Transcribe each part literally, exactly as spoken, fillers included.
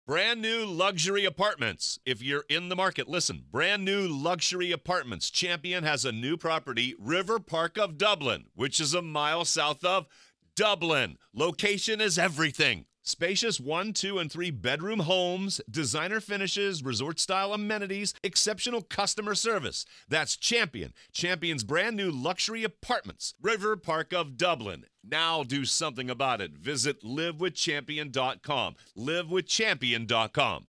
Brand new luxury apartments. If you're in the market, listen. Brand new luxury apartments. Champion has a new property, River Park of Dublin, which is a mile south of Dublin. Location is everything. Spacious one, two, and three bedroom homes, designer finishes, resort-style amenities, exceptional customer service. That's Champion. Champion's brand new luxury apartments. River Park of Dublin. Now do something about it. Visit live with champion dot com. live with champion dot com.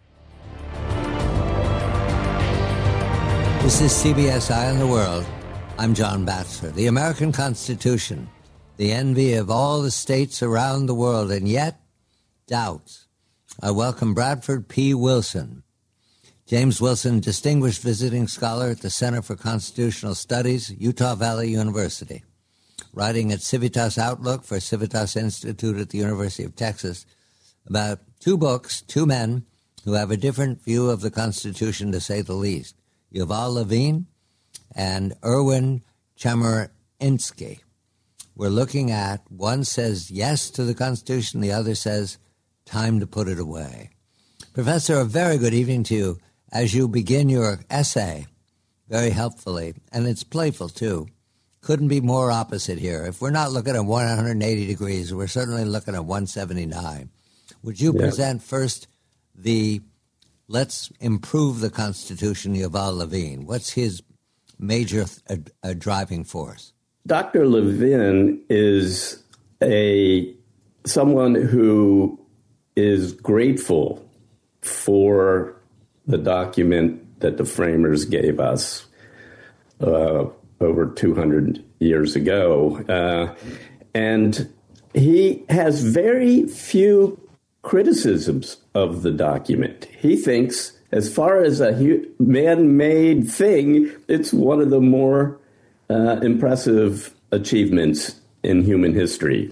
This is C B S Eye on the World. I'm John Batchelor. The American Constitution, the envy of all the states around the world, and yet doubts. I welcome Bradford P. Wilson. James Wilson, Distinguished Visiting Scholar at the Center for Constitutional Studies, Utah Valley University. Writing at Civitas Outlook for Civitas Institute at the University of Texas about two books, two men who have a different view of the Constitution, to say the least. Yuval Levin and Erwin Chemerinsky. We're looking at, one says yes to the Constitution, the other says time to put it away. Professor, a very good evening to you as you begin your essay, very helpfully, and it's playful too. Couldn't be more opposite here. If we're not looking at one hundred eighty degrees, we're certainly looking at one seventy-nine. Would you yeah. present first the let's improve the Constitution, Yuval Levin? What's his major th- uh, driving force? Doctor Levin is a someone who is grateful for the document that the framers gave us uh, over two hundred years ago. Uh, and he has very few criticisms of the document. He thinks, as far as a hu- man-made thing, it's one of the more uh, impressive achievements in human history.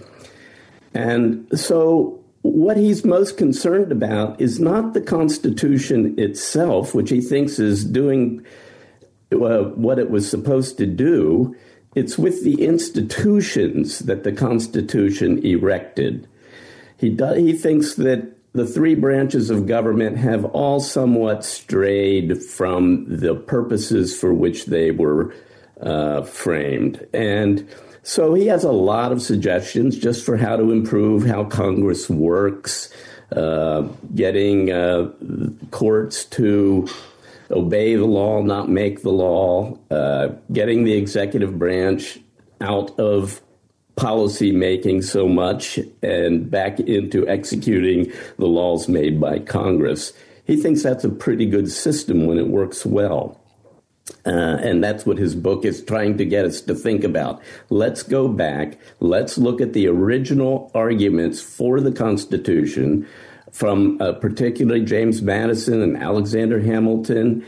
And so what he's most concerned about is not the Constitution itself, which he thinks is doing uh, what it was supposed to do. It's with the institutions that the Constitution erected. He do, he thinks that the three branches of government have all somewhat strayed from the purposes for which they were uh, framed. And so he has a lot of suggestions just for how to improve how Congress works, uh, getting uh, courts to obey the law, not make the law, uh, getting the executive branch out of policy making so much and back into executing the laws made by Congress. He thinks that's a pretty good system when it works well. Uh, and that's what his book is trying to get us to think about. Let's go back. Let's look at the original arguments for the Constitution from uh, particularly James Madison and Alexander Hamilton,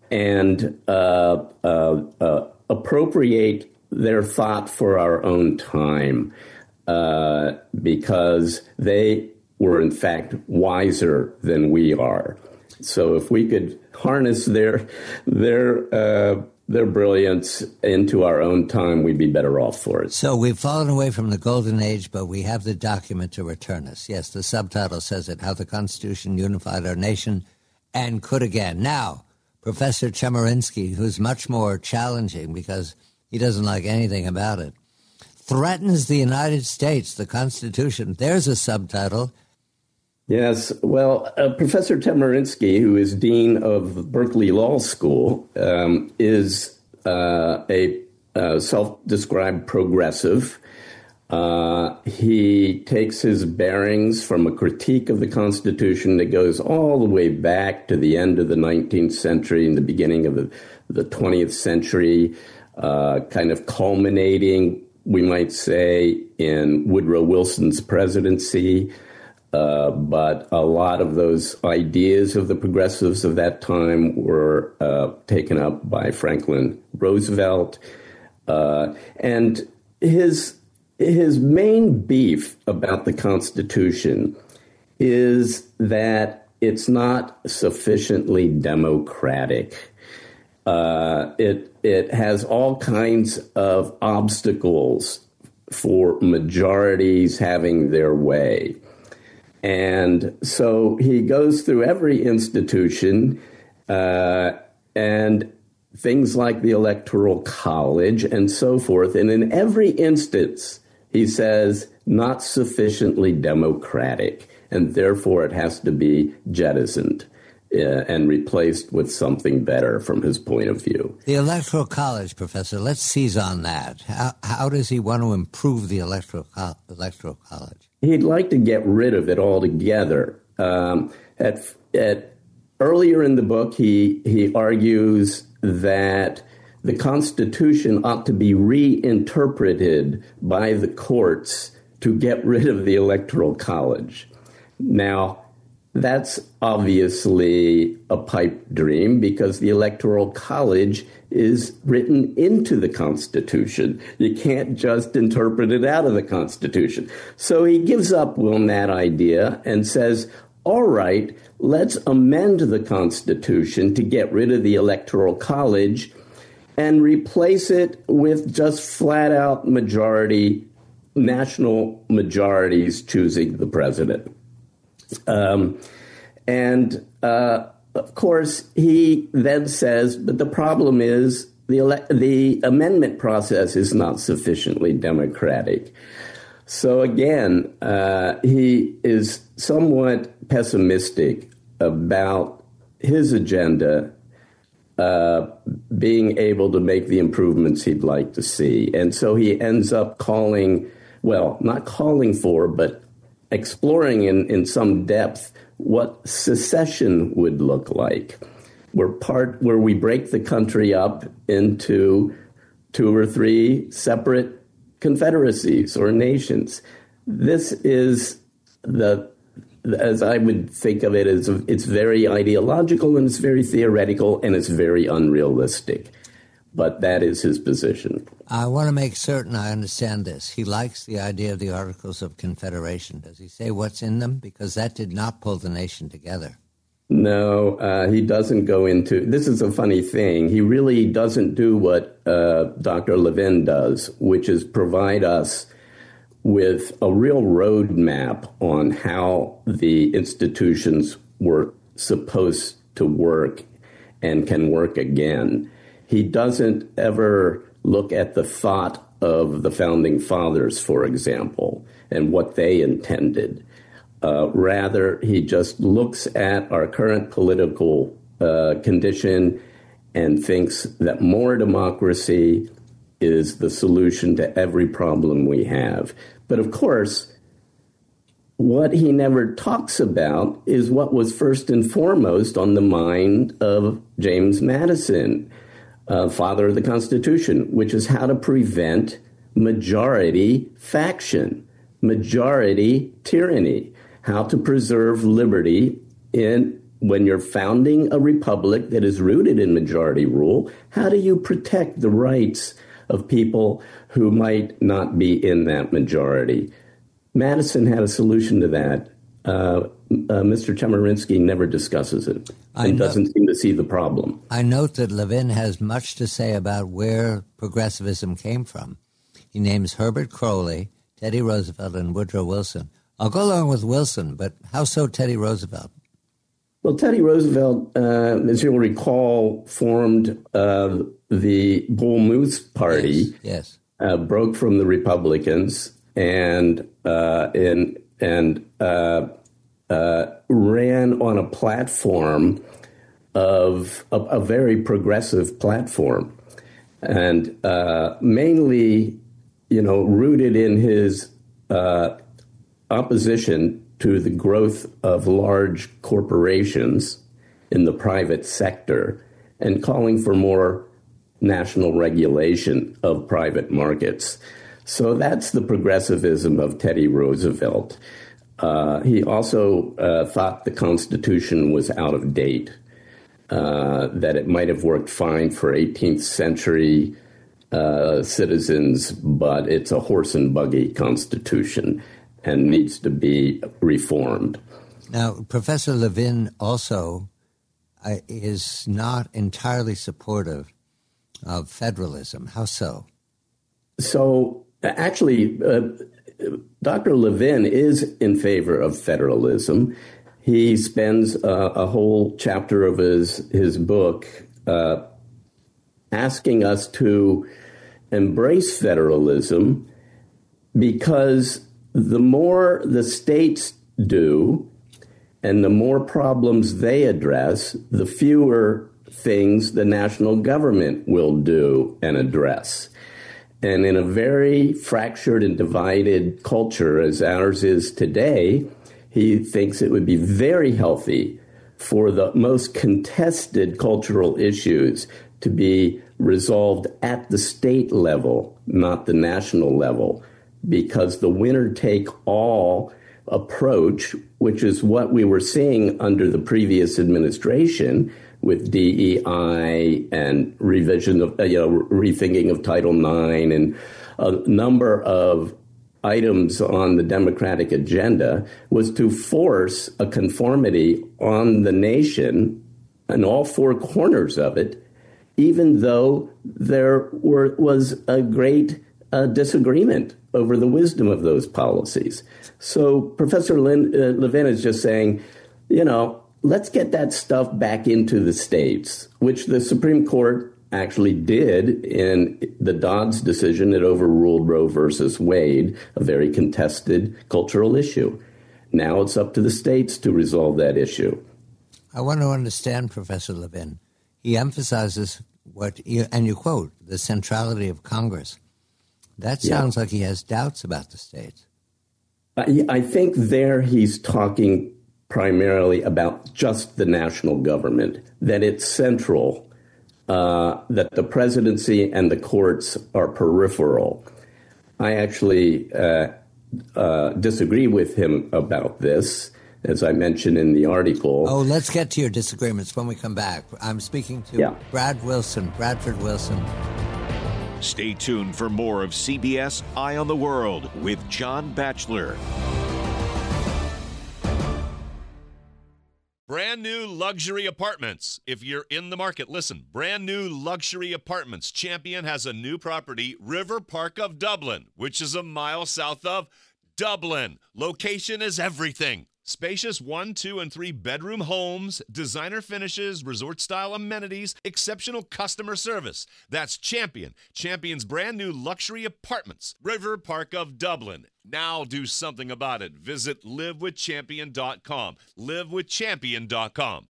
and uh, uh, uh, appropriate their thought for our own time, uh, because they were, in fact, wiser than we are. So if we could harness their their uh, their brilliance into our own time, we'd be better off for it. So we've fallen away from the golden age, but we have the document to return us. Yes, the subtitle says it, How the Constitution Unified Our Nation and Could Again. Now, Professor Chemerinsky, who's much more challenging because he doesn't like anything about it, threatens the United States, the Constitution. There's a subtitle. Yes, well, uh, Professor Chemerinsky, who is dean of Berkeley Law School, um, is uh, a uh, self-described progressive. Uh, he takes his bearings from a critique of the Constitution that goes all the way back to the end of the nineteenth century and the beginning of the, the twentieth century, uh, kind of culminating, we might say, in Woodrow Wilson's presidency. Uh, but a lot of those ideas of the progressives of that time were uh, taken up by Franklin Roosevelt. Uh, and his his main beef about the Constitution is that it's not sufficiently democratic. Uh, it it has all kinds of obstacles for majorities having their way. And so he goes through every institution uh, and things like the Electoral College and so forth. And in every instance, he says, not sufficiently democratic, and therefore it has to be jettisoned uh, and replaced with something better from his point of view. The Electoral College, Professor, let's seize on that. How, how does he want to improve the Electoral, Co- Electoral College? He'd like to get rid of it altogether. Um, at, at earlier in the book, he he argues that the Constitution ought to be reinterpreted by the courts to get rid of the Electoral College. Now, that's obviously a pipe dream because the Electoral College is written into the Constitution. You can't just interpret it out of the Constitution. So he gives up on that idea and says, all right, let's amend the Constitution to get rid of the Electoral College and replace it with just flat out majority, national majorities choosing the president. Um, and uh, of course, he then says, but the problem is the ele- the amendment process is not sufficiently democratic. So again, uh, he is somewhat pessimistic about his agenda uh, being able to make the improvements he'd like to see. And so he ends up calling, well, not calling for, but exploring in, in some depth what secession would look like. We're part where we break the country up into two or three separate confederacies or nations. This is the, as I would think of it, as it's very ideological and it's very theoretical and it's very unrealistic. But that is his position. I want to make certain I understand this. He likes the idea of the Articles of Confederation. Does he say what's in them? Because that did not pull the nation together. No, uh, he doesn't go into, this is a funny thing. He really doesn't do what uh, Doctor Levin does, which is provide us with a real roadmap on how the institutions were supposed to work and can work again. He doesn't ever look at the thought of the Founding Fathers, for example, and what they intended. Uh, rather, he just looks at our current political uh, condition and thinks that more democracy is the solution to every problem we have. But of course, what he never talks about is what was first and foremost on the mind of James Madison, uh, father of the Constitution, which is how to prevent majority faction, majority tyranny. How to preserve liberty in when you're founding a republic that is rooted in majority rule. How do you protect the rights of people who might not be in that majority? Madison had a solution to that. Uh, uh, Mister Chemerinsky never discusses it and doesn't seem to see the problem. I note that Levin has much to say about where progressivism came from. He names Herbert Crowley, Teddy Roosevelt, and Woodrow Wilson. I'll go along with Wilson, but how so Teddy Roosevelt? Well, Teddy Roosevelt, uh, as you'll recall, formed uh, the Bull Moose Party, yes, yes. Uh, broke from the Republicans, and uh, in, and uh, uh, ran on a platform of a, a very progressive platform, and uh, mainly, you know, rooted in his uh, opposition to the growth of large corporations in the private sector and calling for more national regulation of private markets. So that's the progressivism of Teddy Roosevelt. Uh, he also uh, thought the Constitution was out of date, uh, that it might have worked fine for eighteenth century uh, citizens, but it's a horse and buggy Constitution and needs to be reformed. Now, Professor Levin also uh, is not entirely supportive of federalism. How so? So, actually, uh, Doctor Levin is in favor of federalism. He spends uh, a whole chapter of his, his book uh, asking us to embrace federalism because the more the states do and the more problems they address, the fewer things the national government will do and address. And in a very fractured and divided culture as ours is today, he thinks it would be very healthy for the most contested cultural issues to be resolved at the state level, not the national level, because the winner-take-all approach, which is what we were seeing under the previous administration with D E I and revision of, you know, rethinking of Title nine and a number of items on the Democratic agenda, was to force a conformity on the nation and all four corners of it, even though there were, was a great uh, disagreement over the wisdom of those policies. So Professor Lin, uh, Levin is just saying, you know, let's get that stuff back into the states, which the Supreme Court actually did in the Dobbs decision that overruled Roe versus Wade, a very contested cultural issue. Now it's up to the states to resolve that issue. I want to understand Professor Levin. He emphasizes what, you, and you quote, the centrality of Congress. That sounds yeah. like he has doubts about the states. I, I think there he's talking primarily about just the national government, that it's central, uh, that the presidency and the courts are peripheral. I actually uh, uh, disagree with him about this, as I mentioned in the article. Oh, let's get to your disagreements when we come back. I'm speaking to yeah. Brad Wilson, Bradford Wilson. Stay tuned for more of C B S Eye on the World with John Batchelor. Brand new luxury apartments. If you're in the market, listen. Brand new luxury apartments. Champion has a new property, River Park of Dublin, which is a mile south of Dublin. Location is everything. Spacious one, two, and three bedroom homes, designer finishes, resort-style amenities, exceptional customer service. That's Champion. Champion's brand new luxury apartments, River Park of Dublin. Now do something about it. Visit live with champion dot com. live with champion dot com.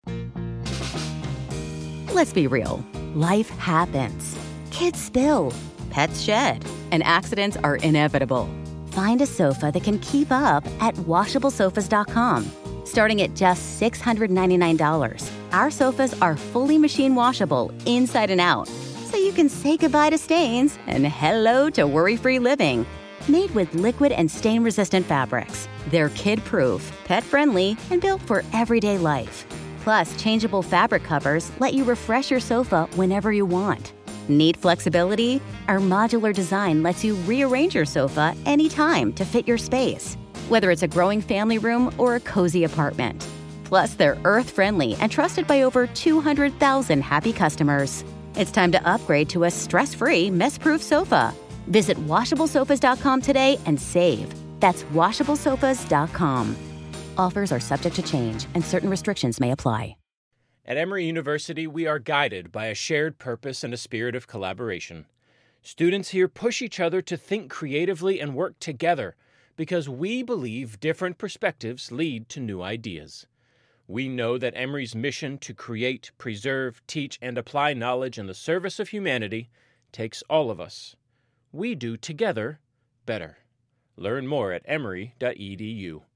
Let's be real. Life happens. Kids spill. Pets shed. And accidents are inevitable. Find a sofa that can keep up at washable sofas dot com. Starting at just six hundred ninety-nine dollars, our sofas are fully machine washable inside and out, so you can say goodbye to stains and hello to worry-free living. Made with liquid and stain-resistant fabrics, they're kid-proof, pet-friendly, and built for everyday life. Plus, changeable fabric covers let you refresh your sofa whenever you want. Need flexibility? Our modular design lets you rearrange your sofa anytime to fit your space, whether it's a growing family room or a cozy apartment. Plus, they're earth-friendly and trusted by over two hundred thousand happy customers. It's time to upgrade to a stress-free, mess-proof sofa. Visit washable sofas dot com today and save. That's washable sofas dot com. Offers are subject to change and certain restrictions may apply. At Emory University, we are guided by a shared purpose and a spirit of collaboration. Students here push each other to think creatively and work together because we believe different perspectives lead to new ideas. We know that Emory's mission to create, preserve, teach, and apply knowledge in the service of humanity takes all of us. We do together better. Learn more at emory dot e d u.